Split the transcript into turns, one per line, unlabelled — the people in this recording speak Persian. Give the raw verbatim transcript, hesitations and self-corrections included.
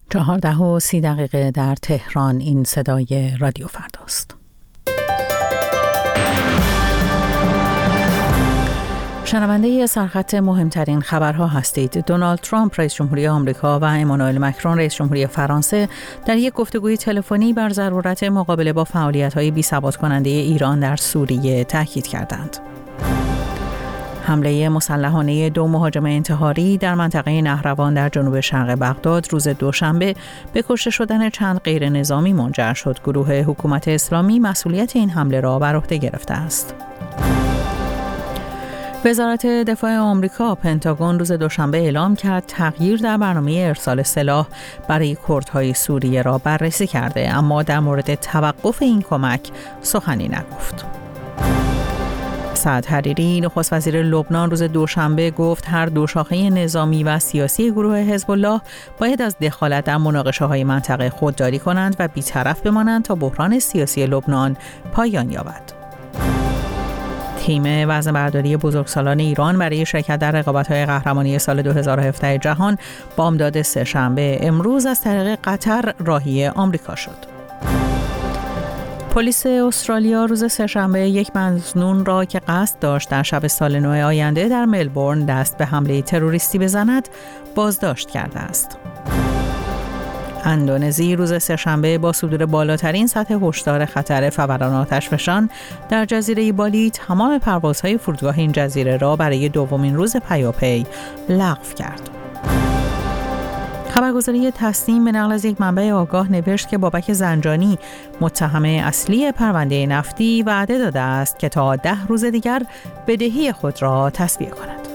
چهارده و سی دقیقه در تهران. این صدای رادیو فرداست. شنونده سرخط مهمترین خبرها هستید. دونالد ترامپ رئیس جمهوری آمریکا و امانوئل مکرون رئیس جمهوری فرانسه در یک گفتگوی تلفنی بر ضرورت مقابله با فعالیت‌های بی‌ثبات کننده ایران در سوریه تاکید کردند. حمله مسلحانه دو مهاجم انتحاری در منطقه نهروان در جنوب شرق بغداد روز دوشنبه به کشته شدن چند غیر نظامی منجر شد. گروه حکومت اسلامی مسئولیت این حمله را بر عهده گرفته است. وزارت دفاع آمریکا پنتاگون روز دوشنبه اعلام کرد تغییر در برنامه ارسال سلاح برای کردهای سوریه را بررسی کرده، اما در مورد توقف این کمک سخنی نگفت. سعد حریری نخست وزیر لبنان روز دوشنبه گفت هر دو شاخه نظامی و سیاسی گروه حزب الله باید از دخالت در مناقشه‌های منطقه خودداری کنند و بی‌طرف بمانند تا بحران سیاسی لبنان پایان یابد. تیم وزنه‌برداری بزرگسالان ایران برای شرکت در رقابت‌های قهرمانی سال دو هزار و هفده جهان بامداد سه‌شنبه امروز از طریق قطر راهی آمریکا شد. پلیس استرالیا روز سه‌شنبه یک مظنون را که قصد داشت در شب سال نو آینده در ملبورن دست به حمله تروریستی بزند بازداشت کرده است. اندونزی روز سه‌شنبه با صدور بالاترین سطح هشدار خطر فوران آتشفشان در جزیره بالی تمام پروازهای فرودگاه این جزیره را برای دومین روز پیاپی لغو کرد. خبرگزاری تسنیم به نقل از یک منبع آگاه نوشت که بابک زنجانی متهم اصلی پرونده نفتی وعده داده است که تا ده روز دیگر بدهی خود را تسویه کند.